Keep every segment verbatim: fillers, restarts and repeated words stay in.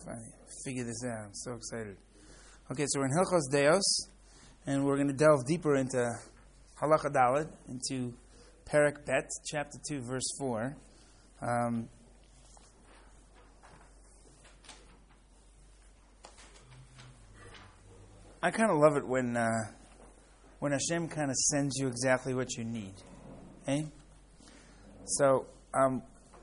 Finally, figure this out. I'm so excited. Okay, so we're in Hilchos Deos, and we're going to delve deeper into Halacha Daled, into Perek Bet, chapter two, verse four. Um, I kind of love it when uh, when Hashem kind of sends you exactly what you need. Okay? So, um,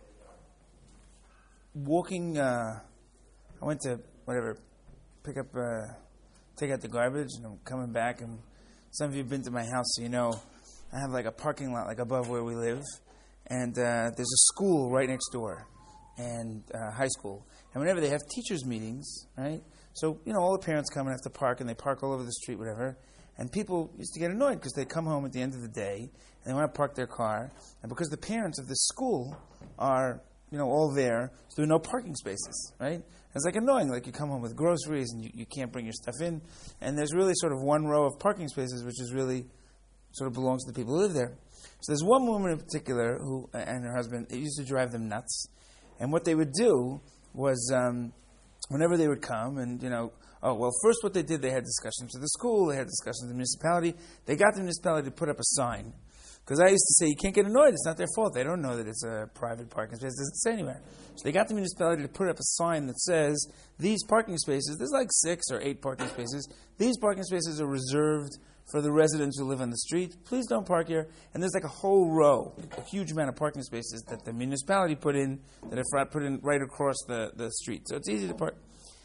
walking, uh, I went to, whatever, pick up, uh, take out the garbage, and I'm coming back, and some of you have been to my house, so you know, I have like a parking lot like above where we live, and uh, there's a school right next door, and uh, high school, and whenever they have teachers' meetings, right, so, you know, all the parents come and have to park, and they park all over the street, whatever, and people used to get annoyed because they come home at the end of the day, and they want to park their car, and because the parents of the school are, you know, all there, so there are no parking spaces, right? It's like annoying, like you come home with groceries and you, you can't bring your stuff in, and there's really sort of one row of parking spaces which is really sort of belongs to the people who live there. So there's one woman in particular who and her husband, it used to drive them nuts, and what they would do was um, whenever they would come and, you know, oh, well, first what they did, they had discussions with the school, they had discussions with the municipality, they got the municipality to put up a sign. Because I used to say, you can't get annoyed, it's not their fault. They don't know that it's a private parking space. It doesn't say anywhere. So they got the municipality to put up a sign that says, these parking spaces, there's like six or eight parking spaces, these parking spaces are reserved for the residents who live on the street. Please don't park here. And there's like a whole row, a huge amount of parking spaces that the municipality put in, that are put in right across the, the street. So it's easy to park.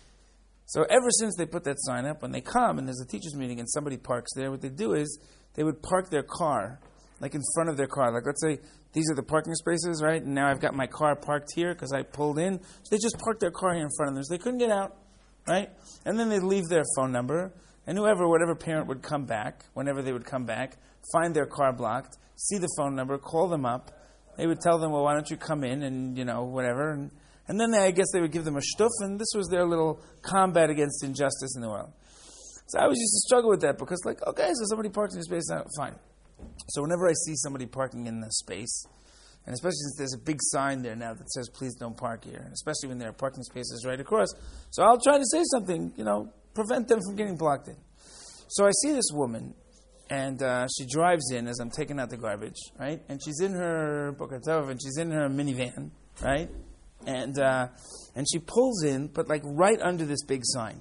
So ever since they put that sign up, when they come and there's a teacher's meeting and somebody parks there, what they do is they would park their car like in front of their car. Like, let's say these are the parking spaces, right? And now I've got my car parked here because I pulled in. So they just parked their car here in front of them. So they couldn't get out, right? And then they'd leave their phone number. And whoever, whatever parent would come back, whenever they would come back, find their car blocked, see the phone number, call them up. They would tell them, well, why don't you come in and, you know, whatever. And, and then they, I guess they would give them a shtuff. And this was their little combat against injustice in the world. So I always used to struggle with that because, like, okay, so somebody parks in your space, now, fine. So whenever I see somebody parking in the space, and especially since there's a big sign there now that says, please don't park here, and especially when there are parking spaces right across, so I'll try to say something, you know, prevent them from getting blocked in. So I see this woman, and uh, she drives in as I'm taking out the garbage, right? And she's in her Boker Tov, and she's in her minivan, right? And uh, and she pulls in, but like right under this big sign.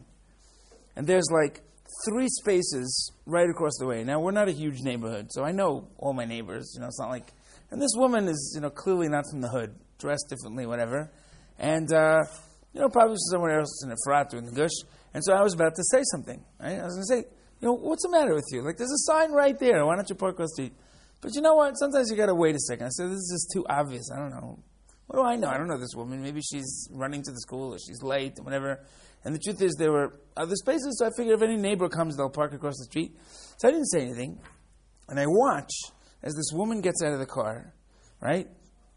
And there's like three spaces right across the way. Now, we're not a huge neighborhood, so I know all my neighbors. You know, it's not like... And this woman is, you know, clearly not from the hood, dressed differently, whatever. And, uh, you know, probably somewhere else in the Frat or in the Gush. And so I was about to say something, right? I was going to say, you know, what's the matter with you? Like, there's a sign right there. Why don't you park across the street? But you know what? Sometimes you got to wait a second. I said, this is just too obvious. I don't know. What do I know? I don't know this woman. Maybe she's running to the school or she's late or whatever. And the truth is, there were other spaces, so I figured if any neighbor comes, they'll park across the street. So I didn't say anything. And I watch as this woman gets out of the car, right,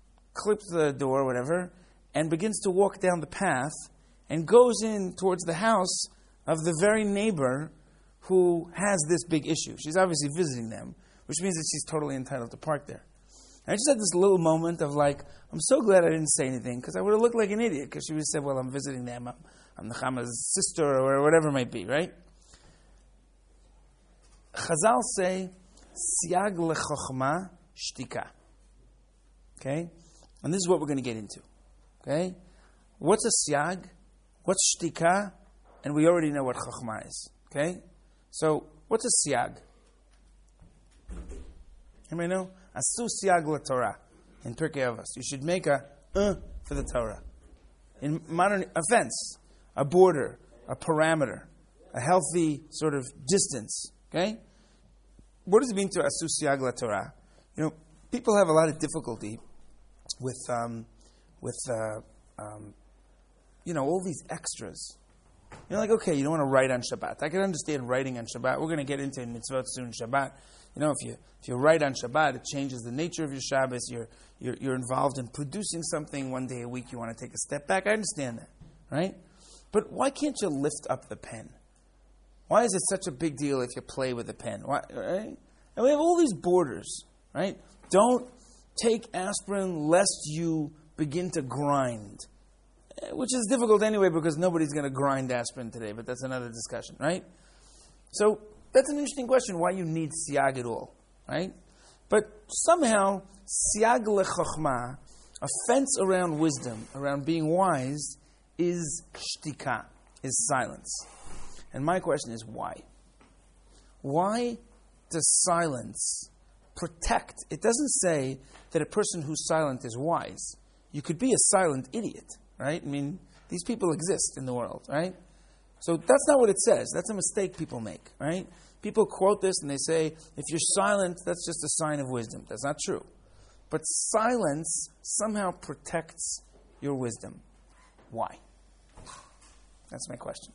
clips the door, whatever, and begins to walk down the path and goes in towards the house of the very neighbor who has this big issue. She's obviously visiting them, which means that she's totally entitled to park there. And I just had this little moment of like, I'm so glad I didn't say anything, because I would have looked like an idiot, because she would have said, well, I'm visiting them, I'm, I'm Nechama's sister, or whatever it might be, right? Chazal say, siag lechochma shtika. Okay? And this is what we're going to get into. Okay? What's a siag? What's shtika? And we already know what chochma is. Okay? So, what's a siag? Anybody know? Asu siag LaTorah in Pirkei Avos. You should make a uh for the Torah. In modern, a fence, a border, a parameter, a healthy sort of distance. Okay? What does it mean to asu siag LaTorah? You know, people have a lot of difficulty with, um, with, uh, um, you know, all these extras. You're like, okay, you don't want to write on Shabbat. I can understand writing on Shabbat. We're going to get into mitzvot soon, Shabbat. You know, if you if you write on Shabbat, it changes the nature of your Shabbos. You're, you're you're involved in producing something one day a week. You want to take a step back. I understand that, right? But why can't you lift up the pen? Why is it such a big deal if you play with the pen? Why, right? And we have all these borders, right? Don't take aspirin lest you begin to grind. which is difficult anyway because nobody's going to grind aspirin today, but that's another discussion, right? So that's an interesting question, why you need siyag at all, right? But somehow, siyag lechokhmah, a fence around wisdom, around being wise, is shtika, is silence. And my question is why? Why does silence protect? It doesn't say that a person who's silent is wise. You could be a silent idiot, right? I mean, these people exist in the world, right? So that's not what it says. That's a mistake people make, right? People quote this and they say, if you're silent, that's just a sign of wisdom. That's not true. But silence somehow protects your wisdom. Why? That's my question.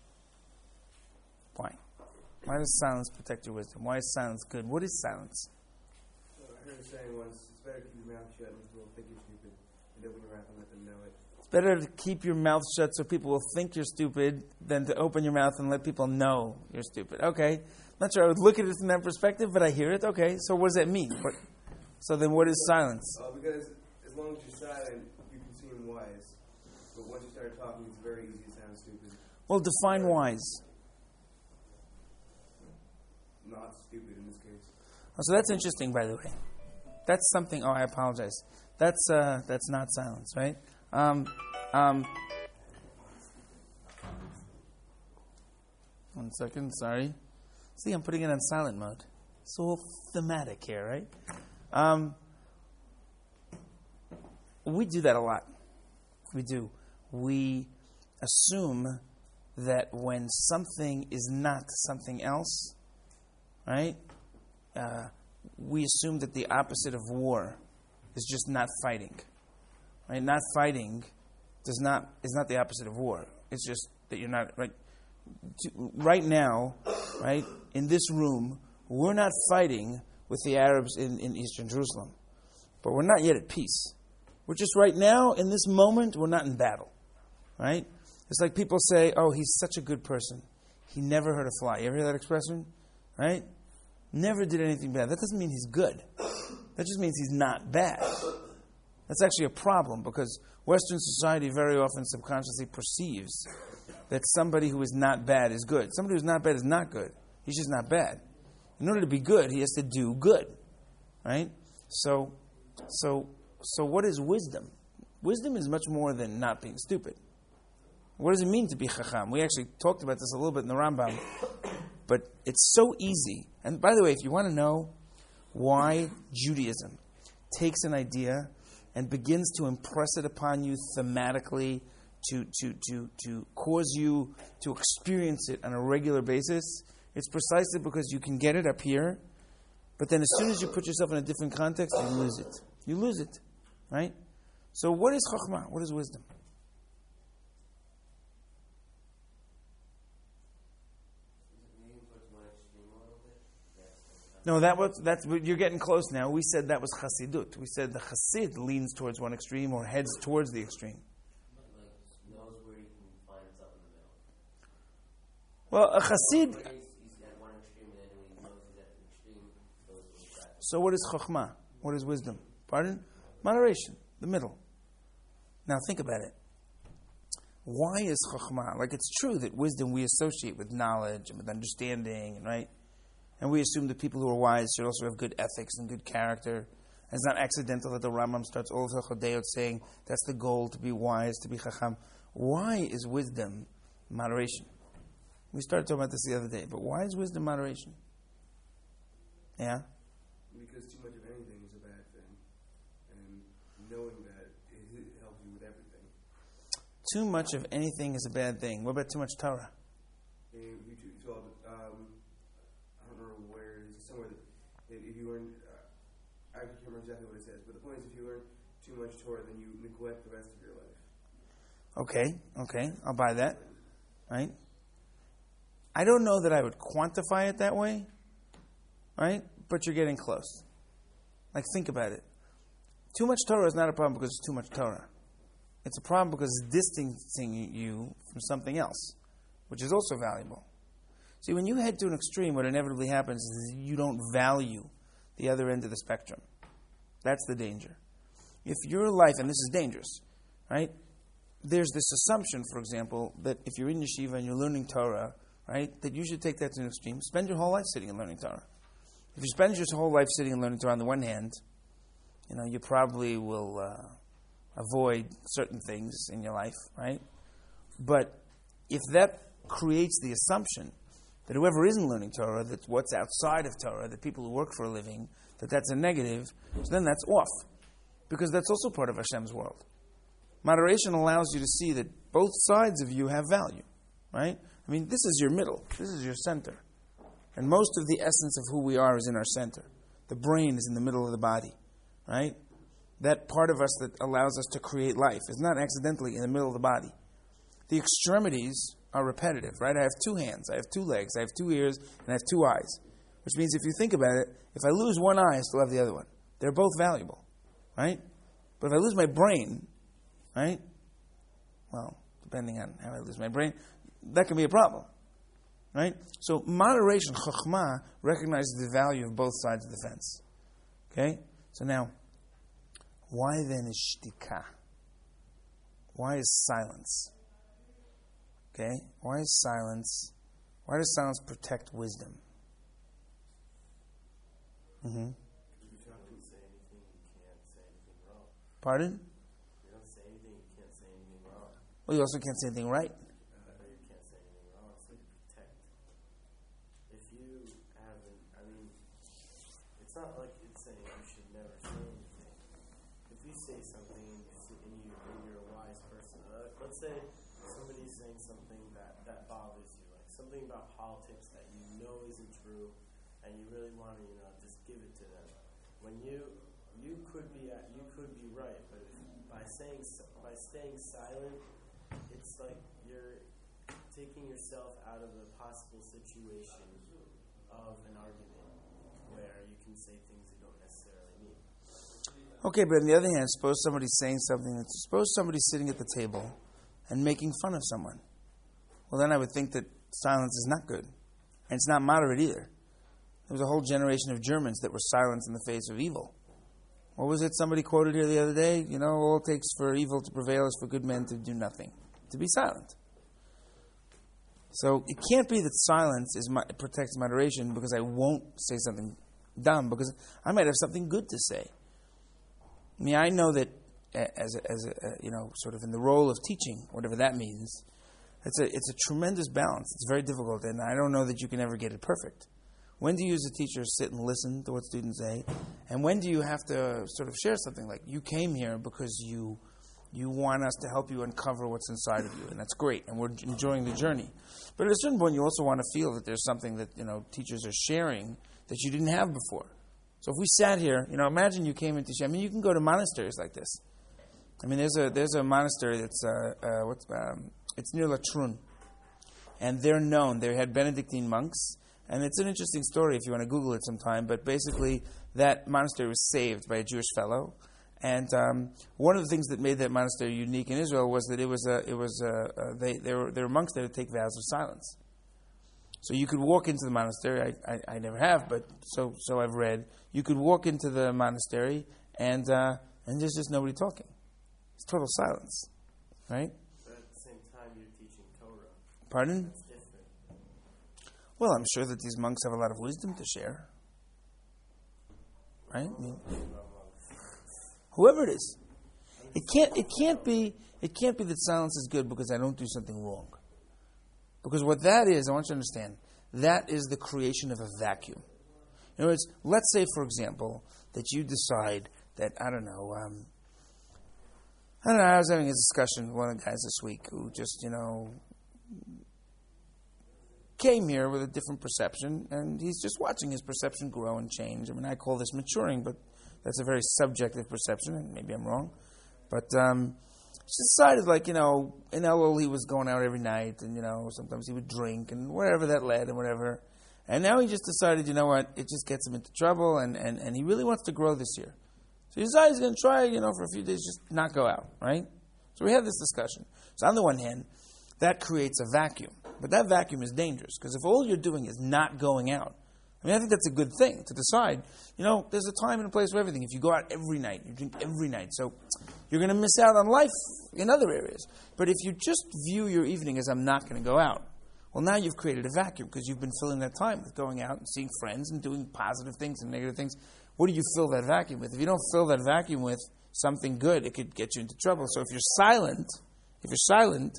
Why? Why does silence protect your wisdom? Why is silence good? What is silence? Well, I heard a saying once, it's better to keep your mouth shut and people think you're stupid and open your mouth and let them know it. It's better to keep your mouth shut so people will think you're stupid than to open your mouth and let people know you're stupid. Okay. I'm not sure I would look at it from that perspective, but I hear it. Okay. So what does that mean? What, so then what is silence? Uh, because as long as you're silent, you can seem wise. But once you start talking, it's very easy to sound stupid. Well, define wise. Not stupid in this case. Oh, so that's interesting, by the way. That's something. Oh, I apologize. That's uh, that's not silence, right? Um, um, one second, sorry. See, I'm putting it on silent mode. It's all thematic here, right? Um, we do that a lot. We do. We assume that when something is not something else, right? Uh, we assume that the opposite of war is just not fighting. Right? Not fighting does not is not the opposite of war. It's just that you're not right. To, right now, right in this room, we're not fighting with the Arabs in, in Eastern Jerusalem, but we're not yet at peace. We're just right now in this moment, we're not in battle. Right? It's like people say, "Oh, he's such a good person. He never hurt a fly." You ever hear that expression? Right? Never did anything bad. That doesn't mean he's good. That just means he's not bad. That's actually a problem because Western society very often subconsciously perceives that somebody who is not bad is good. Somebody who's not bad is not good. He's just not bad. In order to be good, he has to do good. Right? So, so, so what is wisdom? Wisdom is much more than not being stupid. What does it mean to be chacham? We actually talked about this a little bit in the Rambam. But it's so easy. And by the way, if you want to know why Judaism takes an idea and begins to impress it upon you thematically, to, to, to, to cause you to experience it on a regular basis, it's precisely because you can get it up here, but then as soon as you put yourself in a different context, you lose it. You lose it. Right? So what is chokhmah? What is wisdom? No, that was that's you're getting close now. We said that was chassidut. We said the chassid leans towards one extreme or heads towards the extreme. But like knows where he can find himself in the middle. Well, a chassid. He's, he's at one extreme, and then when he knows he's at the extreme, he goes to the side. So what is chokhmah? What is wisdom? Pardon? Moderation, the middle. Now think about it. Why is chokhmah? Like it's true that wisdom we associate with knowledge and with understanding, right? And we assume that people who are wise should also have good ethics and good character. And it's not accidental that the Rambam starts all of Chodayot saying that's the goal, to be wise, to be chacham. Why is wisdom moderation? We started talking about this the other day, but why is wisdom moderation? Yeah? Because too much of anything is a bad thing. And knowing that, it helps you with everything. Too much of anything is a bad thing. What about too much Torah? And you, you saw, um, I don't remember where it is, somewhere that if you learn, uh, I can't remember exactly what it says, but the point is if you learn too much Torah, then you neglect the rest of your life. Okay, okay, I'll buy that. Right? I don't know that I would quantify it that way, right? But you're getting close. Like, think about it. Too much Torah is not a problem because it's too much Torah. It's a problem because it's distancing you from something else, which is also valuable. See, when you head to an extreme, what inevitably happens is you don't value the other end of the spectrum. That's the danger. If your life, and this is dangerous, right? there's this assumption, for example, that if you're in yeshiva and you're learning Torah, right, that you should take that to an extreme. Spend your whole life sitting and learning Torah. If you spend your whole life sitting and learning Torah, on the one hand, you know, you probably will uh, avoid certain things in your life, right? But if that creates the assumption that whoever isn't learning Torah, that what's outside of Torah, that people who work for a living, that that's a negative, so then that's off. Because that's also part of Hashem's world. Moderation allows you to see that both sides of you have value, right? I mean, this is your middle. This is your center. And most of the essence of who we are is in our center. The brain is in the middle of the body, right? That part of us that allows us to create life is not accidentally in the middle of the body. The extremities are repetitive, right? I have two hands, I have two legs, I have two ears, and I have two eyes. Which means if you think about it, if I lose one eye, I still have the other one. They're both valuable, right? But if I lose my brain, right? Well, depending on how I lose my brain, that can be a problem, right? So moderation, chokhmah, recognizes the value of both sides of the fence. Okay? So now, why then is shtika? Why is silence? Okay? Why is silence? Why does silence protect wisdom? Mm-hmm. You don't say anything, you can't say anything wrong. Pardon? You don't say anything, you can't say anything wrong. Well, you also can't say anything right. Uh, you can't say anything wrong. It's like protect. If you haven't, I mean, it's not like it's saying you should never say anything. If you say something and, you see, and, you, and you're a wise person, uh, let's say somebody's saying something that, that bothers you, like something about politics that you know isn't true, and you really want to, you know, just give it to them. When you you could be at, you could be right, but if, by saying by staying silent, it's like you're taking yourself out of the possible situation of an argument where you can say things you don't necessarily mean. Okay, but on the other hand, suppose somebody's saying something, that's, suppose somebody's sitting at the table and making fun of someone. Well, then I would think that silence is not good. And it's not moderate either. There was a whole generation of Germans that were silent in the face of evil. What was it somebody quoted here the other day? You know, all it takes for evil to prevail is for good men to do nothing, to be silent. So it can't be that silence is my, protects moderation because I won't say something dumb, because I might have something good to say. I mean, I know that as a, as a, you know, sort of in the role of teaching, whatever that means, it's a it's a tremendous balance. It's very difficult, and I don't know that you can ever get it perfect. When do you as a teacher sit and listen to what students say? And when do you have to sort of share something like, you came here because you you want us to help you uncover what's inside of you, and that's great, and we're enjoying the journey. But at a certain point, you also want to feel that there's something that, you know, teachers are sharing that you didn't have before. So if we sat here, you know, imagine you came into, I mean, you can go to monasteries like this. I mean, there's a there's a monastery that's uh, uh, what's um, it's near Latrun, and they're known. They had Benedictine monks. And it's an interesting story if you want to Google it sometime, but basically that monastery was saved by a Jewish fellow. And um, one of the things that made that monastery unique in Israel was that it was a, it was a, a, they, they were, there were monks there to take vows of silence. So you could walk into the monastery, I, I, I never have, but so so I've read, you could walk into the monastery and uh, and there's just nobody talking. It's total silence, right? But at the same time, you're teaching Torah. Pardon? That's different. Well, I'm sure that these monks have a lot of wisdom to share. Right? I mean, whoever it is. It can't it can't be it can't be that silence is good because I don't do something wrong. Because what that is, I want you to understand, that is the creation of a vacuum. In other words, let's say, for example, that you decide that, I don't know, um, I don't know, I was having a discussion with one of the guys this week who just, you know, came here with a different perception, and he's just watching his perception grow and change. I mean, I call this maturing, but that's a very subjective perception, and maybe I'm wrong. But um, he decided, like, you know, in Elul he was going out every night, and, you know, sometimes he would drink, and wherever that led, and whatever. And now he just decided, you know what, it just gets him into trouble, and, and, and he really wants to grow this year. So he decided he's going to try, you know, for a few days, just not go out, right? So we had this discussion. So on the one hand, that creates a vacuum. But that vacuum is dangerous, because if all you're doing is not going out, I mean, I think that's a good thing to decide. You know, there's a time and a place for everything. If you go out every night, you drink every night, so you're going to miss out on life in other areas. But if you just view your evening as I'm not going to go out, well, now you've created a vacuum because you've been filling that time with going out and seeing friends and doing positive things and negative things. What do you fill that vacuum with? If you don't fill that vacuum with something good, it could get you into trouble. So if you're silent, if you're silent,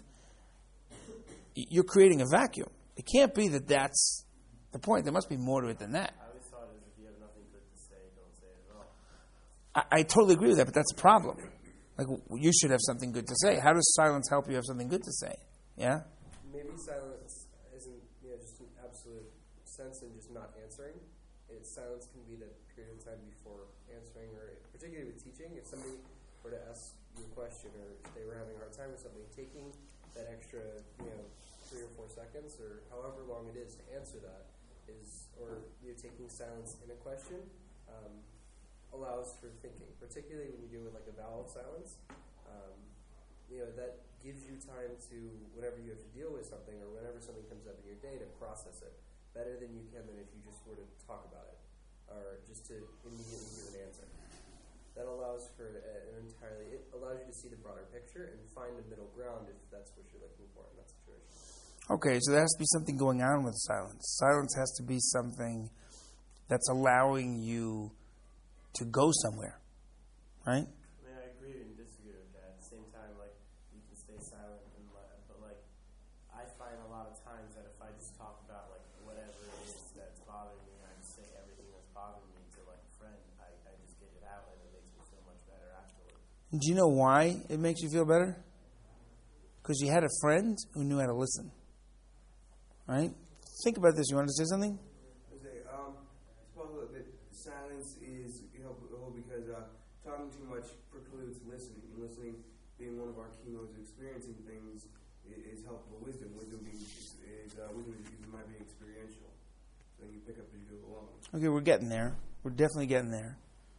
you're creating a vacuum. It can't be that that's the point. There must be more to it than that. I always thought is if you have nothing good to say, don't say it at all. I, I totally agree with that, but that's a problem. Like, you should have something good to say. How does silence help you have something good to say? Yeah? Maybe silence isn't, you know, just an absolute sense in just not answering. It, silence can be the period of time before answering, or particularly with teaching. If somebody were to ask you a question, or if they were having a hard time with something, taking that extra, you know, three or four seconds, or however long it is to answer that, is, or you know, taking silence in a question, um, allows for thinking. Particularly when you do it like a vowel silence, um, you know, that gives you time to, whenever you have to deal with something, or whenever something comes up in your day, to process it better than you can than if you just were to talk about it, or just to immediately give an answer. That allows for an entirely, it allows you to see the broader picture and find a middle ground if that's what you're looking for in that situation. Okay, so there has to be something going on with silence. Silence has to be something that's allowing you to go somewhere, right? I mean, I agree and disagree with that. At the same time, like, you can stay silent, and let, but, like, I find a lot of times that if I just talk about, like, whatever it is that's bothering me, I just say everything that's bothering me to, like, a friend, I, I just get it out, and it makes me feel much better afterwards. Do you know why it makes you feel better? Because you had a friend who knew how to listen, right? Think about this. You want to say something? Okay, um, it's possible that silence is helpful because uh, talking too much precludes listening. And listening being one of our key modes of experiencing things is, is helpful. Wisdom, wisdom being is uh, wisdom is, is might be experiential. So you pick up as you go along. Okay, we're getting there. We're definitely getting there.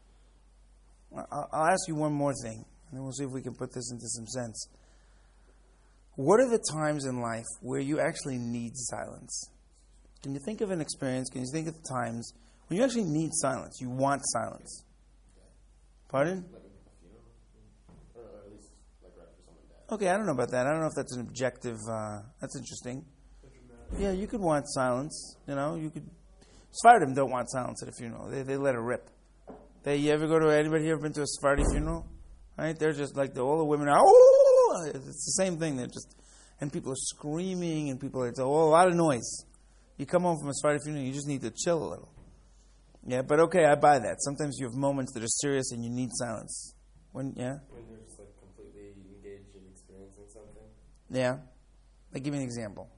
I'll, I'll ask you one more thing, and then we'll see if we can put this into some sense. What are the times in life where you actually need silence? Can you think of an experience? Can you think of the times when you actually need silence? You want silence. Pardon? Like a funeral, or at least like right after someone died. Okay, I don't know about that. I don't know if that's an objective. Uh, that's interesting. Yeah, you could want silence. You know, you could. Sephardim don't want silence at a funeral. They they let it rip. They you ever go to anybody here ever been to a Sephardi funeral? Right? They're just like the, all the women are. Oh! It's the same thing. They're just, and people are screaming, and people are. It's a whole lot of noise. You come home from a Sephardi funeral, you just need to chill a little. Yeah, but okay, I buy that. Sometimes you have moments that are serious and you need silence. When yeah. When you're just like completely engaged in experiencing something. Yeah. Like, give me an example.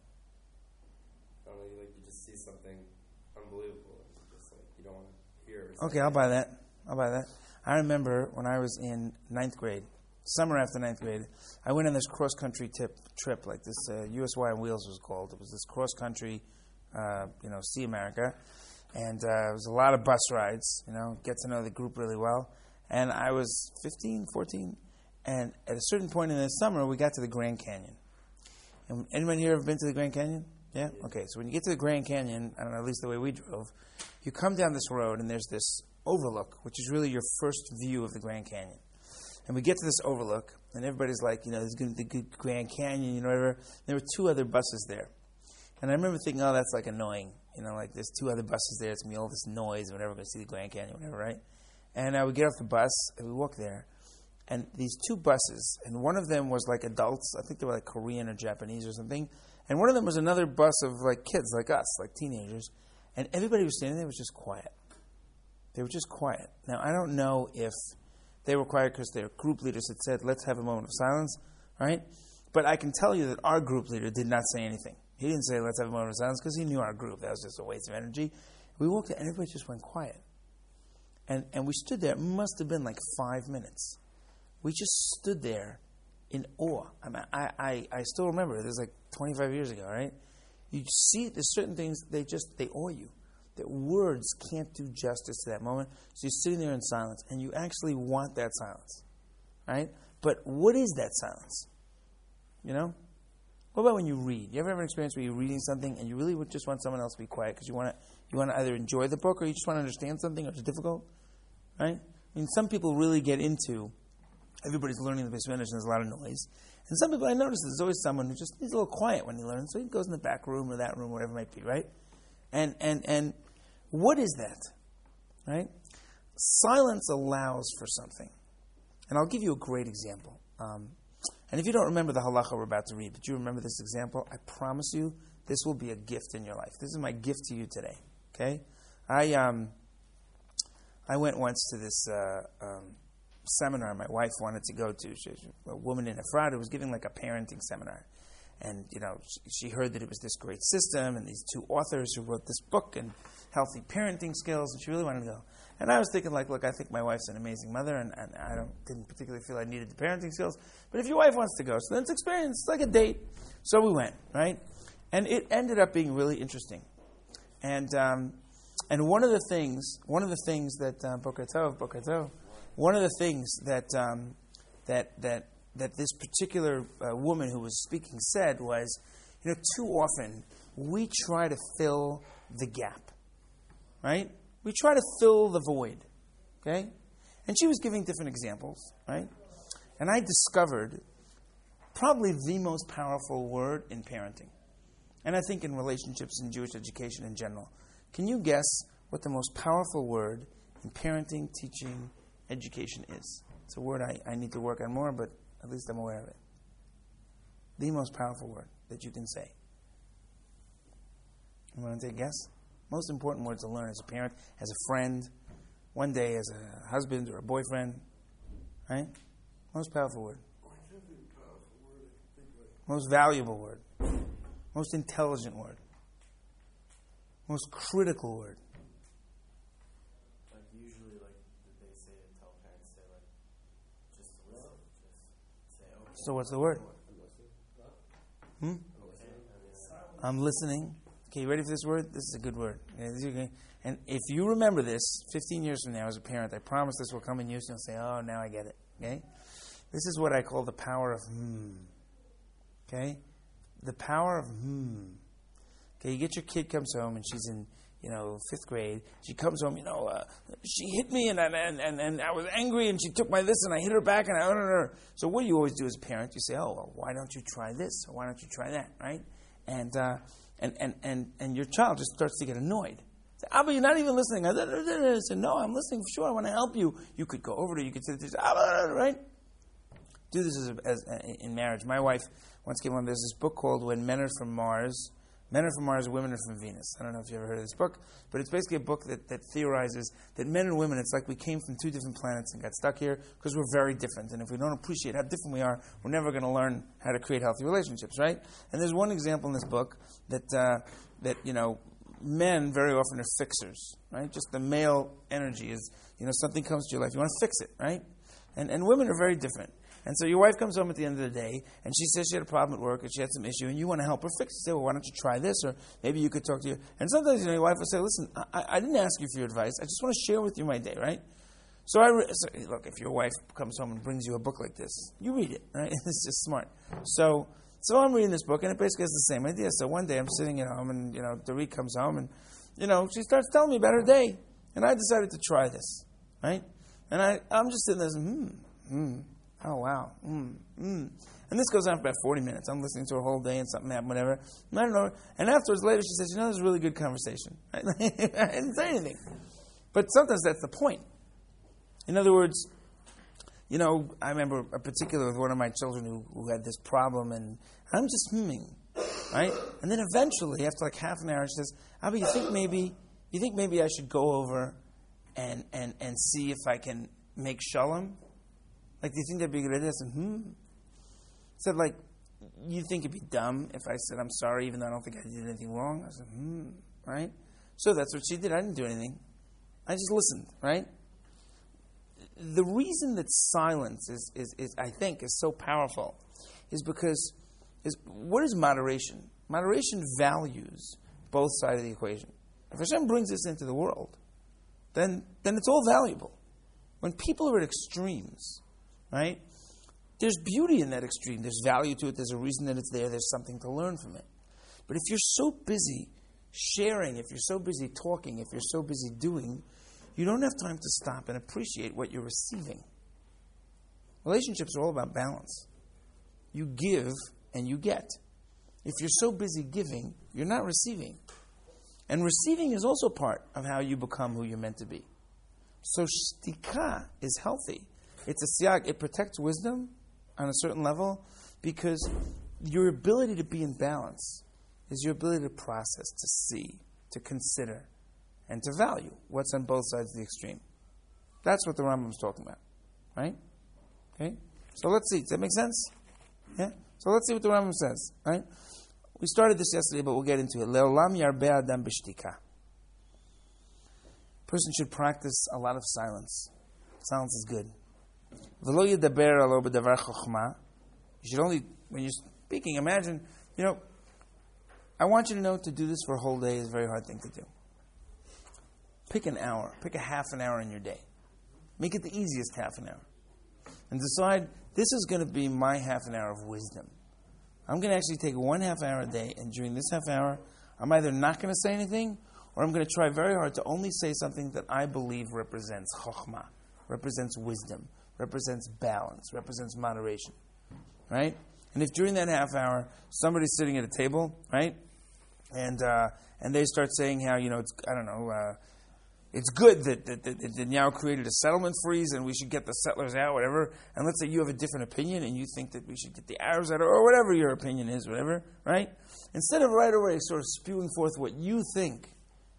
I don't know, like you just see something unbelievable, and you just like you don't want to hear. Okay, I'll buy that. I'll buy that. I remember when I was in ninth grade, summer after ninth grade, I went on this cross-country tip, trip, like this uh, U S Y on Wheels was called. It was this cross-country, uh, you know, see America. And uh, it was a lot of bus rides, you know, get to know the group really well. And I was fifteen, fourteen, and at a certain point in the summer, we got to the Grand Canyon. And anyone here ever been to the Grand Canyon? Yeah? Okay, so when you get to the Grand Canyon, I don't know, at least the way we drove, you come down this road, and there's this overlook, which is really your first view of the Grand Canyon. And we get to this overlook, and everybody's like, you know, there's going to be the good Grand Canyon, you know, whatever. There were two other buses there. And I remember thinking, oh, that's like annoying. You know, like there's two other buses there. It's going to be all this noise and whatever. We're going to see the Grand Canyon, whatever, right? And uh, we get off the bus, and we walk there. And these two buses, and one of them was like adults. I think they were like Korean or Japanese or something. And one of them was another bus of like kids like us, like teenagers. And everybody who was standing there was just quiet. They were just quiet. Now, I don't know if they were quiet because their group leaders had said, let's have a moment of silence, right? But I can tell you that our group leader did not say anything. He didn't say, let's have a moment of silence, because he knew our group. That was just a waste of energy. We walked in, and everybody just went quiet. And and we stood there. It must have been like five minutes. We just stood there in awe. I mean, I, I, I still remember it. It was like twenty-five years ago, right? You see, there's certain things, they just, they awe you. That words can't do justice to that moment. So you're sitting there in silence, and you actually want that silence, right? But what is that silence? You know? What about when you read? You ever have an experience where you're reading something and you really would just want someone else to be quiet because you want to you want to either enjoy the book or you just want to understand something or it's difficult, right? I mean, some people really get into everybody's learning the Spanish and there's a lot of noise. And some people, I notice there's always someone who just needs a little quiet when he learns, so he goes in the back room or that room, whatever it might be, right? And and and what is that, right? Silence allows for something. And I'll give you a great example. Um, and if you don't remember the halacha we're about to read, but you remember this example, I promise you this will be a gift in your life. This is my gift to you today, okay? I um I went once to this uh, um, seminar my wife wanted to go to. She was a woman in Efrat who was giving like a parenting seminar. And, you know, she, she heard that it was this great system and these two authors who wrote this book and healthy parenting skills, and she really wanted to go. And I was thinking, like, look, I think my wife's an amazing mother, and, and I don't didn't particularly feel I needed the parenting skills. But if your wife wants to go, so then it's experience. It's like a date. So we went, right? And it ended up being really interesting. And um, and one of the things, one of the things that uh, Boker Tov, Boker Tov, one of the things that um, that that that this particular uh, woman who was speaking said was, you know, too often we try to fill the gap, right? We try to fill the void, okay? And she was giving different examples, right? And I discovered probably the most powerful word in parenting, and I think in relationships and Jewish education in general. Can you guess what the most powerful word in parenting, teaching, education is? It's a word I, I need to work on more, but at least I'm aware of it. The most powerful word that you can say. You want to take a guess? Most important word to learn as a parent, as a friend, one day as a husband or a boyfriend. Right? Most powerful word. Most valuable word. Most intelligent word. Most critical word. Like usually, like they say, tell parents say like, just listen, just say okay. So what's the word? Hmm? I'm listening. Okay, you ready for this word? This is a good word. And if you remember this fifteen years from now as a parent, I promise this will come in use and you'll say, oh, now I get it. Okay? This is what I call the power of hmm. Okay? The power of hmm. Okay, you get your kid comes home and she's in, you know, fifth grade. She comes home, you know, uh, she hit me and, and and and I was angry and she took my this and I hit her back and I, uh, uh, uh. So what do you always do as a parent? You say, oh, well, why don't you try this? Or why don't you try that, right? And uh, and, and, and, and your child just starts to get annoyed. Say, ah, but you're not even listening. I said, no, I'm listening for sure. I want to help you. You could go over to, you could say, ah, right? Do this as, as, as in marriage. My wife once came on, there's this book called When Men Are From Mars, Men Are From Mars, Women Are From Venus. I don't know if you ever heard of this book, but it's basically a book that, that theorizes that men and women, it's like we came from two different planets and got stuck here because we're very different. And if we don't appreciate how different we are, we're never going to learn how to create healthy relationships, right? And there's one example in this book that, uh, that you know, men very often are fixers, right? Just the male energy is, you know, something comes to your life, you want to fix it, right? And, and women are very different. And so your wife comes home at the end of the day, and she says she had a problem at work, and she had some issue, and you want to help her fix it. You say, well, why don't you try this? Or maybe you could talk to your... And sometimes, you know, your wife will say, listen, I, I didn't ask you for your advice. I just want to share with you my day, right? So, I re- so, look, if your wife comes home and brings you a book like this, you read it, right? It's just smart. So, so I'm reading this book, and it basically has the same idea. So one day I'm sitting at home, and, you know, Dorit comes home, and, you know, she starts telling me about her day. And I decided to try this, right? And I, I'm just sitting there saying, hmm, hmm. Oh, wow. Mm, mm. And this goes on for about forty minutes. I'm listening to her whole day and something happened, whatever. And I don't know. And afterwards, later, she says, you know, this is a really good conversation. I didn't say anything. But sometimes that's the point. In other words, you know, I remember a particular with one of my children who, who had this problem, and I'm just humming, right? And then eventually, after like half an hour, she says, Abba, you think maybe, you think maybe I should go over and, and, and see if I can make shalom? Like, do you think that'd be a good idea? I said, hmm. Said, like, you think it'd be dumb if I said I'm sorry even though I don't think I did anything wrong? I said, hmm, right? So that's what she did. I didn't do anything. I just listened, right? The reason that silence is, is, is I think, is so powerful is because, is what is moderation? Moderation values both sides of the equation. If Hashem brings this into the world, then then it's all valuable. When people are at extremes, right? there's beauty in that extreme. There's value to it. There's a reason that it's there. There's something to learn from it. But if you're so busy sharing, if you're so busy talking, if you're so busy doing, you don't have time to stop and appreciate what you're receiving. Relationships are all about balance. You give and you get. If you're so busy giving, you're not receiving. And receiving is also part of how you become who you're meant to be. So shtika is healthy. It's a siyag. It protects wisdom on a certain level because your ability to be in balance is your ability to process, to see, to consider, and to value what's on both sides of the extreme. That's what the Rambam's talking about. Right? Okay? So let's see. Does that make sense? Yeah? So let's see what the Rambam says. Right? We started this yesterday, but we'll get into it. Le'olam yarbeh adam b'shtika. Person should practice a lot of silence. Silence is good. V'lo yedaber alo b'davar chokhmah. You should only, when you're speaking, imagine, you know, I want you to know to do this for a whole day is a very hard thing to do. Pick an hour. Pick a half an hour in your day. Make it the easiest half an hour. And decide, this is going to be my half an hour of wisdom. I'm going to actually take one half hour a day, and during this half hour, I'm either not going to say anything, or I'm going to try very hard to only say something that I believe represents chokhmah, represents wisdom, represents balance, represents moderation. Right? And if during that half hour, somebody's sitting at a table, right, and uh, and they start saying how, you know, it's, I don't know, uh, it's good that, that, that, that Netanyahu created a settlement freeze and we should get the settlers out, whatever. And let's say you have a different opinion and you think that we should get the Arabs out, or whatever your opinion is, whatever, right? Instead of right away sort of spewing forth what you think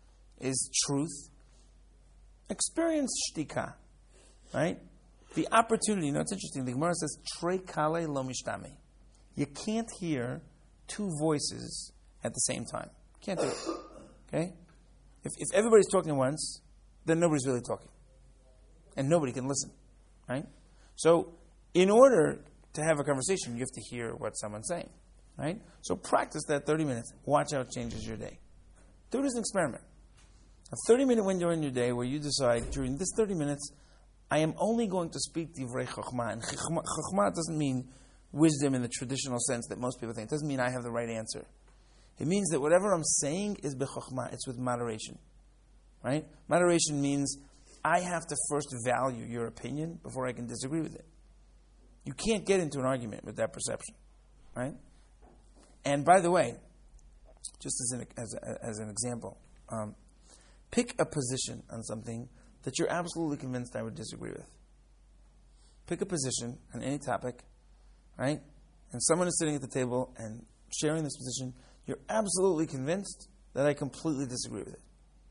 is truth, experience shtika, right? The opportunity, you know, it's interesting. The Gemara says, Trei kale lo mishtame. You can't hear two voices at the same time. Can't do it. Okay? If, if everybody's talking once, then nobody's really talking. And nobody can listen. Right? So, in order to have a conversation, you have to hear what someone's saying. Right? So practice that thirty minutes. Watch how it changes your day. Do it as an experiment. A thirty-minute window in your day where you decide, during this thirty minutes, I am only going to speak divrei chokhmah. And chokhmah, chokhmah doesn't mean wisdom in the traditional sense that most people think. It doesn't mean I have the right answer. It means that whatever I'm saying is bechokhmah. It's with moderation. Right? Moderation means I have to first value your opinion before I can disagree with it. You can't get into an argument with that perception. Right? And by the way, just as an, as, a, as an example, um, pick a position on something that you're absolutely convinced I would disagree with. Pick a position on any topic, right? And someone is sitting at the table and sharing this position. You're absolutely convinced that I completely disagree with it.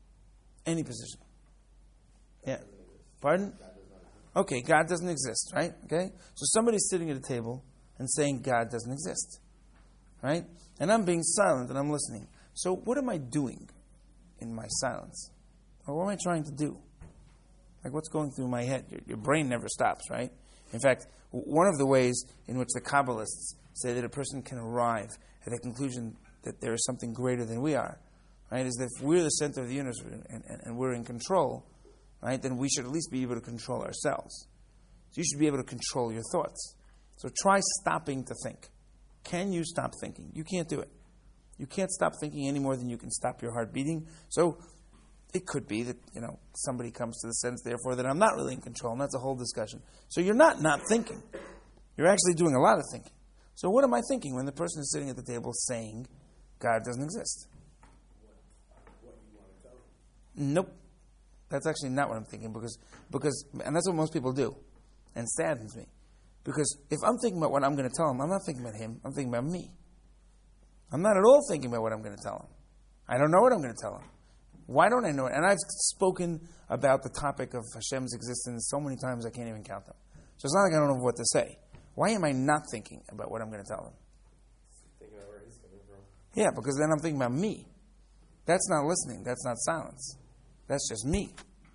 Any position. Yeah. Pardon? Okay, God doesn't exist, right? Okay? So somebody's sitting at a table and saying God doesn't exist. Right? And I'm being silent and I'm listening. So what am I doing in my silence? Or what am I trying to do? Like what's going through my head? Your, your brain never stops, right? In fact, one of the ways in which the Kabbalists say that a person can arrive at the conclusion that there is something greater than we are, right, is that if we're the center of the universe and, and, and we're in control, right, then we should at least be able to control ourselves. So you should be able to control your thoughts. So try stopping to think. Can you stop thinking? You can't do it. You can't stop thinking any more than you can stop your heart beating. So it could be that, you know, somebody comes to the sense, therefore, that I'm not really in control, and that's a whole discussion. So you're not not thinking. You're actually doing a lot of thinking. So what am I thinking when the person is sitting at the table saying God doesn't exist? What you want to tell them. Nope. That's actually not what I'm thinking, because, because, and that's what most people do, and saddens me. Because if I'm thinking about what I'm going to tell him, I'm not thinking about him, I'm thinking about me. I'm not at all thinking about what I'm going to tell him. I don't know what I'm going to tell him. Why don't I know it? And I've spoken about the topic of Hashem's existence so many times I can't even count them. So it's not like I don't know what to say. Why am I not thinking about what I'm going to tell him? Thinking about where he's coming from. Yeah, because then I'm thinking about me. That's not listening. That's not silence. That's just me.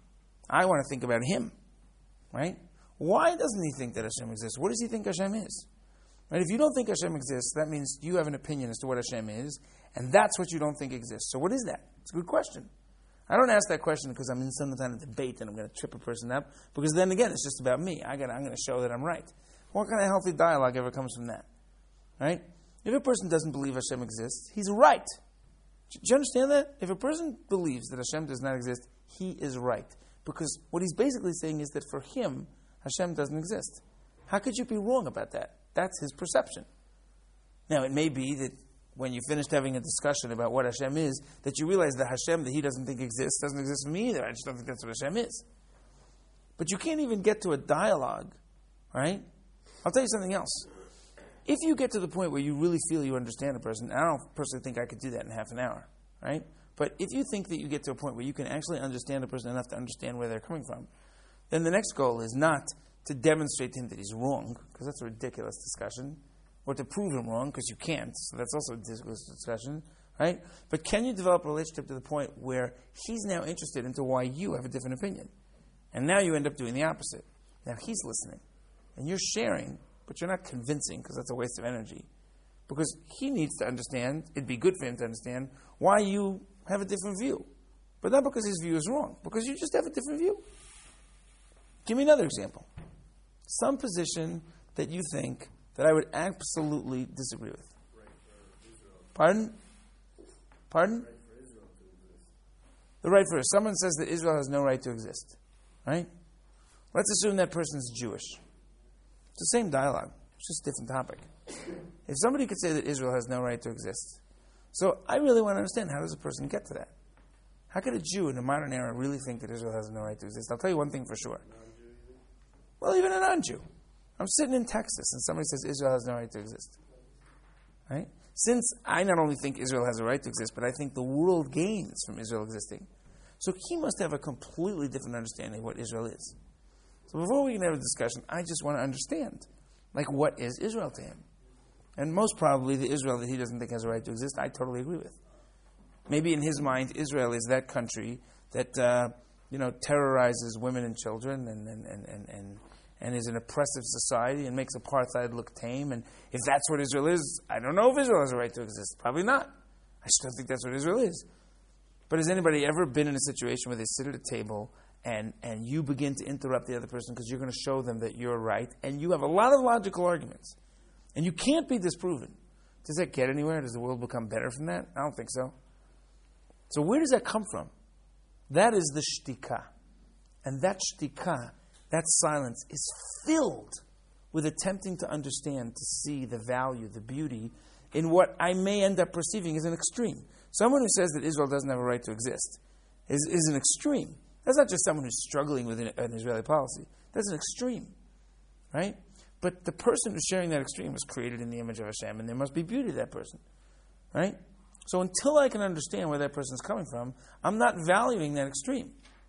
I want to think about him. Right? Why doesn't he think that Hashem exists? What does he think Hashem is? Right? If you don't think Hashem exists, that means you have an opinion as to what Hashem is, and that's what you don't think exists. So what is that? It's a good question. I don't ask that question because I'm in some kind of debate and I'm going to trip a person up, because then again, it's just about me. I got, I'm going to show that I'm right. What kind of healthy dialogue ever comes from that? Right? If a person doesn't believe Hashem exists, he's right. Do you understand that? If a person believes that Hashem does not exist, he is right. Because what he's basically saying is that for him, Hashem doesn't exist. How could you be wrong about that? That's his perception. Now, it may be that when you finished having a discussion about what Hashem is, that you realize that Hashem that he doesn't think exists doesn't exist for me either. I just don't think that's what Hashem is. But you can't even get to a dialogue, right? I'll tell you something else. If you get to the point where you really feel you understand a person, I don't personally think I could do that in half an hour, right? But if you think that you get to a point where you can actually understand a person enough to understand where they're coming from, then the next goal is not to demonstrate to him that he's wrong, because that's a ridiculous discussion, or to prove him wrong, because you can't, so that's also a ridiculous discussion, right? But can you develop a relationship to the point where he's now interested into why you have a different opinion? And now you end up doing the opposite. Now he's listening, and you're sharing, but you're not convincing, because that's a waste of energy. Because he needs to understand, it'd be good for him to understand, why you have a different view. But not because his view is wrong, because you just have a different view. Give me another example. Some position that you think that I would absolutely disagree with. Pardon? Pardon? The right for Israel. Someone says that Israel has no right to exist. Right? Let's assume that person's Jewish. It's the same dialogue. It's just a different topic. If somebody could say that Israel has no right to exist, so I really want to understand, how does a person get to that? How could a Jew in the modern era really think that Israel has no right to exist? I'll tell you one thing for sure. Well, even a non-Jew. I'm sitting in Texas and somebody says Israel has no right to exist. Right? Since I not only think Israel has a right to exist, but I think the world gains from Israel existing. So he must have a completely different understanding of what Israel is. So before we can have a discussion, I just want to understand, like, what is Israel to him? And most probably the Israel that he doesn't think has a right to exist, I totally agree with. Maybe in his mind, Israel is that country that, uh, you know, terrorizes women and children and, and, and, and, and, and is an oppressive society and makes apartheid look tame. And if that's what Israel is, I don't know if Israel has a right to exist. Probably not. I just don't think that's what Israel is. But has anybody ever been in a situation where they sit at a table and, and you begin to interrupt the other person because you're going to show them that you're right, and you have a lot of logical arguments, and you can't be disproven? Does that get anywhere? Does the world become better from that? I don't think so. So where does that come from? That is the shtika. And that shtika, that silence, is filled with attempting to understand, to see the value, the beauty in what I may end up perceiving as an extreme. Someone who says that Israel doesn't have a right to exist is, is an extreme. That's not just someone who's struggling with an, an Israeli policy. That's an extreme, right? But the person who's sharing that extreme was created in the image of Hashem, and there must be beauty to that person, right? So until I can understand where that person's coming from, I'm not valuing that extreme.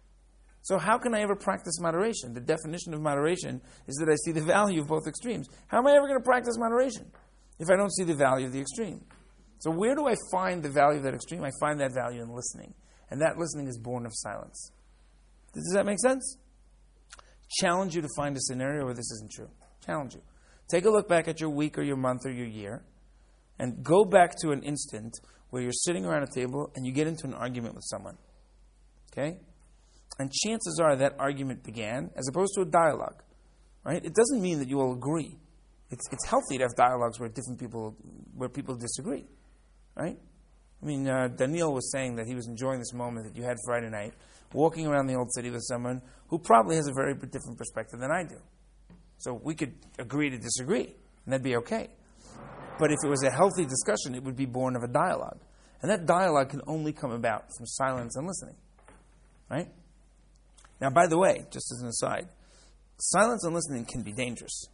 So how can I ever practice moderation? The definition of moderation is that I see the value of both extremes. How am I ever going to practice moderation if I don't see the value of the extreme? So where do I find the value of that extreme? I find that value in listening. And that listening is born of silence. Does that make sense? Challenge you to find a scenario where this isn't true. Challenge you. Take a look back at your week or your month or your year, and go back to an instant where you're sitting around a table and you get into an argument with someone. Okay? And chances are that argument began as opposed to a dialogue. Right? It doesn't mean that you all agree. It's it's healthy to have dialogues where different people where people disagree. Right? I mean, uh, Daniel was saying that he was enjoying this moment that you had Friday night, walking around the old city with someone who probably has a very different perspective than I do. So we could agree to disagree, and that'd be okay. But if it was a healthy discussion, it would be born of a dialogue. And that dialogue can only come about from silence and listening. Right? Now, by the way, just as an aside, silence and listening can be dangerous.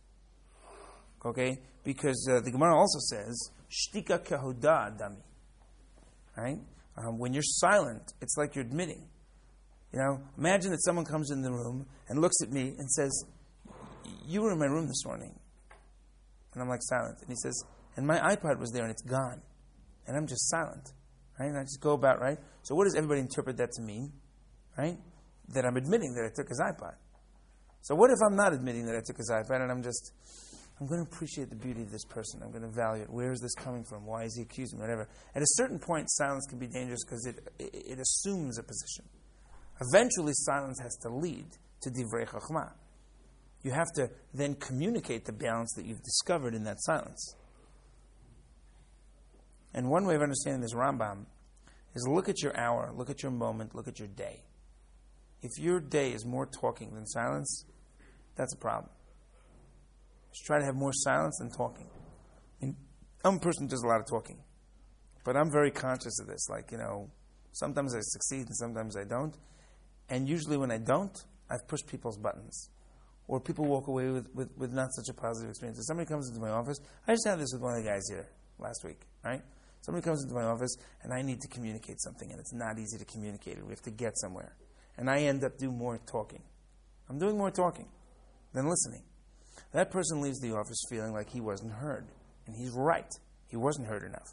Okay? Because uh, the Gemara also says, Shtika kehuda dami. Right? Um, when you're silent, it's like you're admitting. You know, imagine that someone comes in the room and looks at me and says, "You were in my room this morning." And I'm like silent. And he says, "And my iPod was there and it's gone." And I'm just silent. Right? And I just go about, right? So what does everybody interpret that to mean? Right? That I'm admitting that I took his iPod. So what if I'm not admitting that I took his iPod and I'm just, I'm going to appreciate the beauty of this person. I'm going to value it. Where is this coming from? Why is he accusing me? Whatever. At a certain point, silence can be dangerous because it, it, it assumes a position. Eventually, silence has to lead to divrei chachma. You have to then communicate the balance that you've discovered in that silence. And one way of understanding this Rambam is look at your hour, look at your moment, look at your day. If your day is more talking than silence, that's a problem. Just try to have more silence than talking. I mean, I'm a person who does a lot of talking. But I'm very conscious of this. Like, you know, sometimes I succeed and sometimes I don't. And usually when I don't, I've pushed people's buttons. Or people walk away with, with, with not such a positive experience. If somebody comes into my office, I just had this with one of the guys here last week, right? Somebody comes into my office and I need to communicate something and it's not easy to communicate it. We have to get somewhere. And I end up doing more talking. I'm doing more talking than listening. That person leaves the office feeling like he wasn't heard. And he's right. He wasn't heard enough.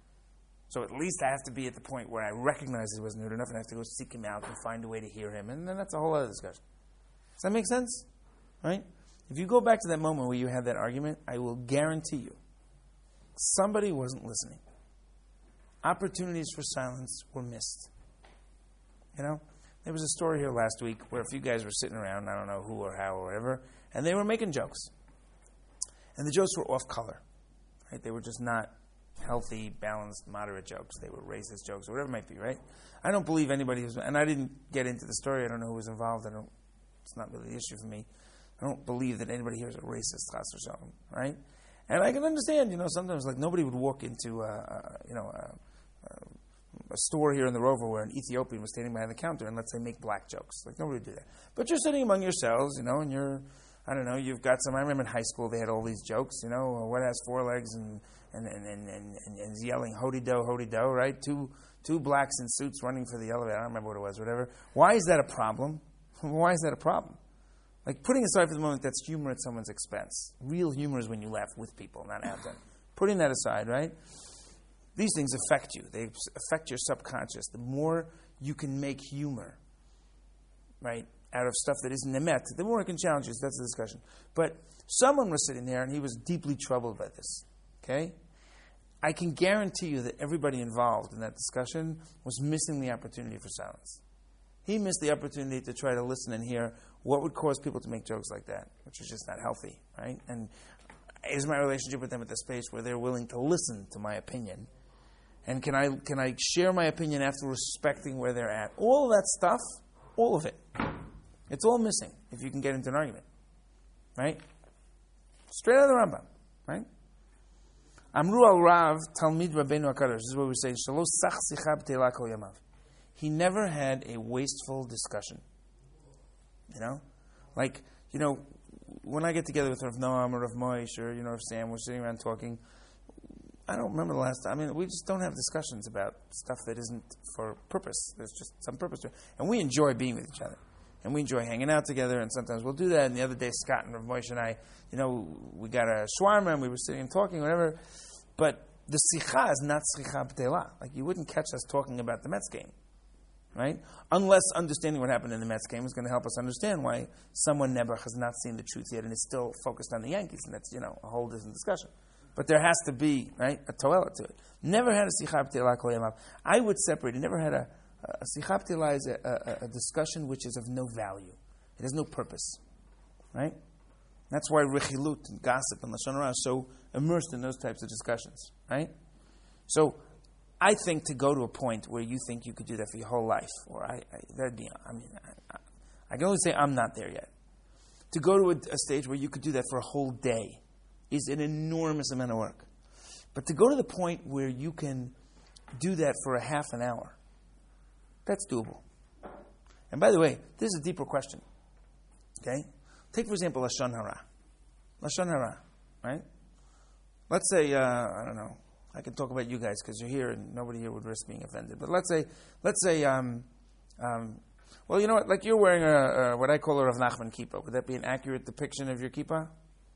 So at least I have to be at the point where I recognize he wasn't heard enough and I have to go seek him out and find a way to hear him. And then that's a whole other discussion. Does that make sense? Right? If you go back to that moment where you had that argument, I will guarantee you somebody wasn't listening. Opportunities for silence were missed. You know? There was a story here last week where a few guys were sitting around, I don't know who or how or whatever, and they were making jokes. And the jokes were off color. Right? They were just not healthy, balanced, moderate jokes. They were racist jokes, or whatever it might be, right? I don't believe anybody was, and I didn't get into the story. I don't know who was involved. I don't, it's not really the issue for me. I don't believe that anybody here is a racist, chas v'shalom, right? And I can understand, you know, sometimes like nobody would walk into, uh, uh, you know, uh, uh, a store here in the Rover where an Ethiopian was standing behind the counter and let's say make black jokes. Like nobody would do that. But you're sitting among yourselves, you know, and you're, I don't know, you've got some, I remember in high school they had all these jokes, you know, what has four legs and and and, and, and, and, and yelling hody-do, hody-do, right? Two two blacks in suits running for the elevator. I don't remember what it was, whatever. Why is that a problem? Why is that a problem? Like putting aside for the moment that's humor at someone's expense. Real humor is when you laugh with people, not at them. Putting that aside, right? These things affect you. They affect your subconscious. The more you can make humor, right, out of stuff that isn't emet, the more it can challenge you. So that's the discussion. But someone was sitting there and he was deeply troubled by this. Okay? I can guarantee you that everybody involved in that discussion was missing the opportunity for silence. He missed the opportunity to try to listen and hear what would cause people to make jokes like that, which is just not healthy, right? And is my relationship with them at the space where they're willing to listen to my opinion? And can I can I share my opinion after respecting where they're at? All of that stuff, all of it, it's all missing if you can get into an argument, right? Straight out of the Rambam, right? Amru al Rav Talmid Rabbeinu HaKadosh. This is what we say. Shalo sach sicha b'teila kol yamav. He never had a wasteful discussion. You know? Like, you know, when I get together with Rav Noam or Rav Moish or, you know, Rav Sam, we're sitting around talking, I don't remember the last time. I mean, we just don't have discussions about stuff that isn't for purpose. There's just some purpose to it. And we enjoy being with each other. And we enjoy hanging out together, and sometimes we'll do that. And the other day, Scott and Rav Moish and I, you know, we got a shawarma, and we were sitting and talking, whatever. But the sicha is not sicha b'teila. Like, you wouldn't catch us talking about the Mets game. Right? Unless understanding what happened in the Mets game is going to help us understand why someone Nebuch has not seen the truth yet and is still focused on the Yankees. And that's, you know, a whole different discussion. But there has to be, right, a toela to it. Never had a sicha b'teila kol yamav. I would separate it. Never had a, a sicha b'teila is a, a, a discussion which is of no value. It has no purpose. Right? That's why rechilut and gossip and lashon hara are so immersed in those types of discussions. Right? So, I think to go to a point where you think you could do that for your whole life, or I, I that'd be, I mean, I, I can only say I'm not there yet. To go to a, a stage where you could do that for a whole day is an enormous amount of work. But to go to the point where you can do that for a half an hour, that's doable. And by the way, this is a deeper question. Okay? Take, for example, lashon hara. Lashon hara, right? Let's say, uh, I don't know, I can talk about you guys because you're here and nobody here would risk being offended. But let's say, let's say, um, um, well, you know what? Like you're wearing a, a what I call a Rav Nachman kippah. Would that be an accurate depiction of your kippah?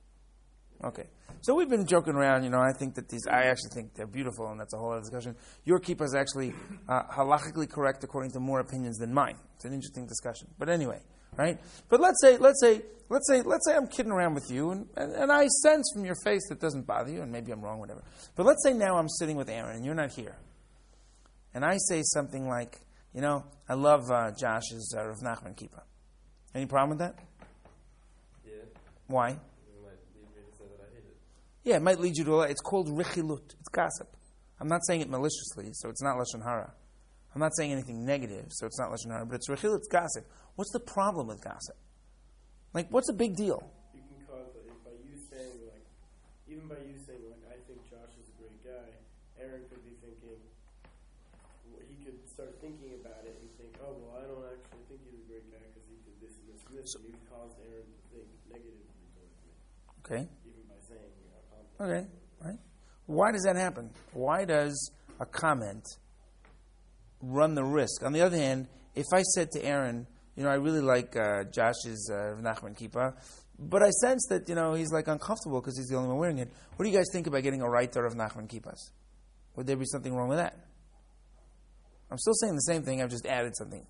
Okay. So we've been joking around. You know, I think that these, I actually think they're beautiful, and that's a whole other discussion. Your kippah is actually uh, halachically correct according to more opinions than mine. It's an interesting discussion. But anyway, right? But let's say, let's say, let's say, let's say I'm kidding around with you, and, and, and I sense from your face that doesn't bother you, and maybe I'm wrong, whatever. But let's say now I'm sitting with Aaron, and you're not here, and I say something like, you know, I love uh, Josh's uh, Rav Nachman kippah. Any problem with that? Yeah. Why? It might lead me to say that I hate it. Yeah, it might lead you to a lie. It's called richilut. It's gossip. I'm not saying it maliciously, so it's not lashon hara. I'm not saying anything negative, so it's not lashon hara. But it's richilut. It's gossip. What's the problem with gossip? Like, what's the big deal? You can cause it by you saying, like, even by you saying, like, I think Josh is a great guy, Aaron could be thinking, well, he could start thinking about it and think, oh, well, I don't actually think he's a great guy because he did this and this and this, and you've caused Aaron to think negatively towards me, Okay. even by saying, you know, comment. Okay. Right. Why does that happen? Why does a comment run the risk? On the other hand, if I said to Aaron, you know, I really like uh, Josh's uh, Nachman kippah, but I sense that, you know, he's like uncomfortable because he's the only one wearing it. What do you guys think about getting a writer of Nachman kippahs? Would there be something wrong with that? I'm still saying the same thing. I've just added something.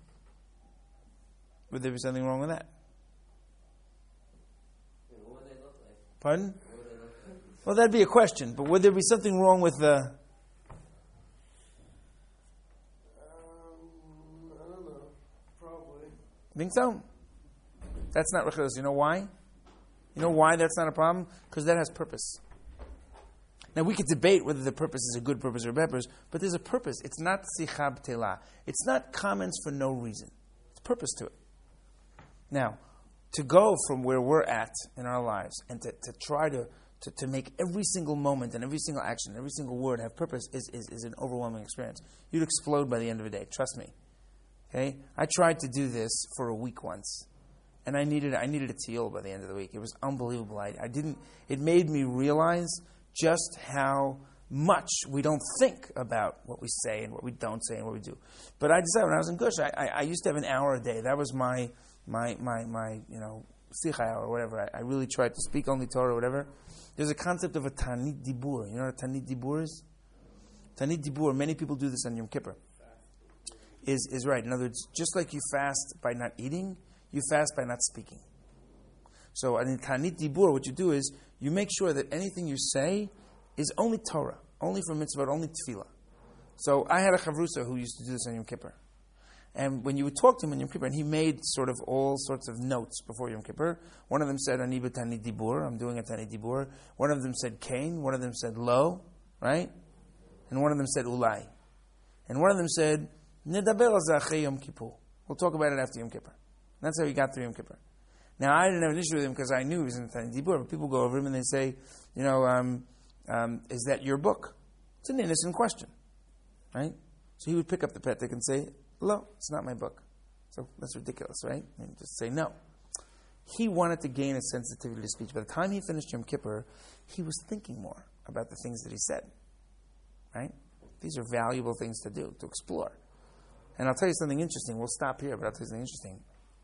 Would there be something wrong with that? What would they look like? Pardon? What would they look like? Well, that'd be a question. But would there be something wrong with the? Um, I don't know. Probably. Think so? That's not rechilus. You know why? You know why that's not a problem? Because that has purpose. Now we could debate whether the purpose is a good purpose or a bad purpose, but there's a purpose. It's not sichab telah. It's not comments for no reason. There's purpose to it. Now, to go from where we're at in our lives and to, to try to, to, to make every single moment and every single action, every single word have purpose is, is, is an overwhelming experience. You'd explode by the end of the day. Trust me. Okay? I tried to do this for a week once. And I needed I needed a teal by the end of the week. It was unbelievable. I, I didn't. It made me realize just how much we don't think about what we say and what we don't say and what we do. But I decided when I was in Gush, I, I, I used to have an hour a day. That was my my my my you know sicha hour or whatever. I, I really tried to speak only Torah or whatever. There's a concept of a tanit dibur. You know what a tanit dibur is? Tanit dibur. Many people do this on Yom Kippur. Is is right. In other words, just like you fast by not eating, you fast by not speaking. So in Tanit Dibur, what you do is you make sure that anything you say is only Torah, only for mitzvah, only tefillah. So I had a chavrusa who used to do this on Yom Kippur. And when you would talk to him on Yom Kippur, and he made sort of all sorts of notes before Yom Kippur. One of them said, Ani b'Tanit Dibur, I'm doing a Tanit Dibur. One of them said Kain, one of them said Lo, right? And one of them said Ulai. And one of them said, Nedaber al zeh achrei Yom Kippur. We'll talk about it after Yom Kippur. That's how he got through Yom Kippur. Now, I didn't have an issue with him because I knew he was in the Tanit Dibur, but people go over him and they say, you know, um, um, is that your book? It's an innocent question, right? So he would pick up the petik and say, no, it's not my book. So that's ridiculous, right? And just say no. He wanted to gain a sensitivity to speech. By the time he finished Yom Kippur, he was thinking more about the things that he said, right? These are valuable things to do, to explore. And I'll tell you something interesting. We'll stop here, but I'll tell you something interesting.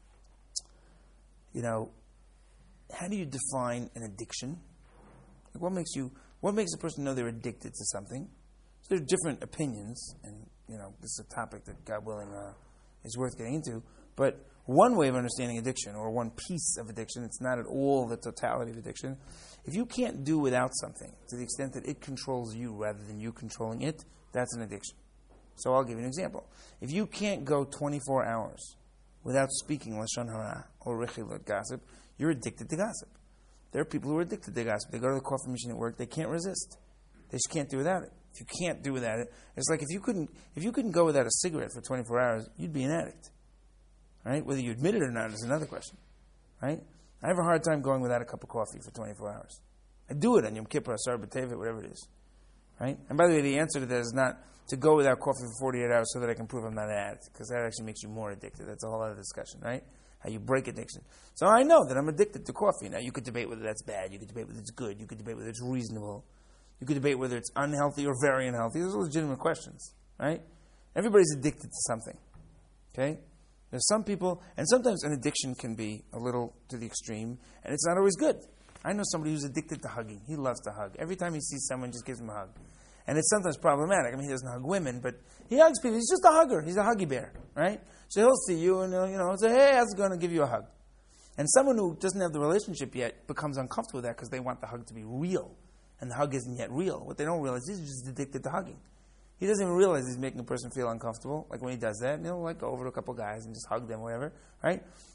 You know, how do you define an addiction? Like what makes you, what makes a person know they're addicted to something? So there are different opinions, and you know, this is a topic that, God willing, uh, is worth getting into. But one way of understanding addiction, or one piece of addiction, it's not at all the totality of addiction. If you can't do without something to the extent that it controls you rather than you controlling it, that's an addiction. So I'll give you an example. If you can't go twenty-four hours without speaking lashon hara or rechilut, gossip, you're addicted to gossip. There are people who are addicted to gossip. They go to the coffee machine at work. They can't resist. They just can't do without it. If you can't do without it, it's like if you couldn't if you couldn't go without a cigarette for twenty-four hours, you'd be an addict. Right? Whether you admit it or not is another question. Right? I have a hard time going without a cup of coffee for twenty-four hours. I do it on Yom Kippur, Asar B'Tevet, whatever it is. Right? And by the way, the answer to that is not to go without coffee for forty-eight hours so that I can prove I'm not an addict, because that actually makes you more addicted. That's a whole other discussion, right? How you break addiction. So I know that I'm addicted to coffee. Now, you could debate whether that's bad. You could debate whether it's good. You could debate whether it's reasonable. You could debate whether it's unhealthy or very unhealthy. Those are legitimate questions, right? Everybody's addicted to something, okay? There's some people, and sometimes an addiction can be a little to the extreme, and it's not always good. I know somebody who's addicted to hugging. He loves to hug. Every time he sees someone, just gives him a hug. And it's sometimes problematic. I mean, he doesn't hug women, but he hugs people. He's just a hugger. He's a huggy bear, right? So he'll see you and, uh, you know, say, hey, how's it going to give you a hug? And someone who doesn't have the relationship yet becomes uncomfortable with that because they want the hug to be real. And the hug isn't yet real. What they don't realize is he's just addicted to hugging. He doesn't even realize he's making a person feel uncomfortable. Like when he does that, he'll like go over to a couple guys and just hug them, whatever, right?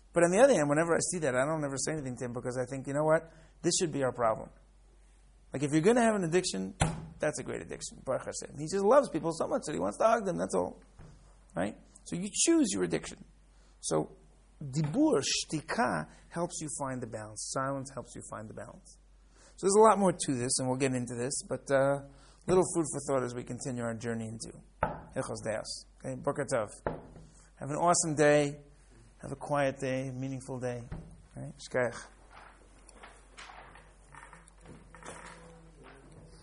But on the other hand, whenever I see that, I don't ever say anything to him because I think, you know what? This should be our problem. Like, if you're going to have an addiction, that's a great addiction. Baruch Hashem. He just loves people so much that he wants to hug them, that's all. Right? So you choose your addiction. So, dibur, shtika, helps you find the balance. Silence helps you find the balance. So there's a lot more to this, and we'll get into this, but uh, little food for thought as we continue our journey into Hilchos Deos. Okay, Boker Tov. Have an awesome day. Have a quiet day, a meaningful day. Right? Shkayach.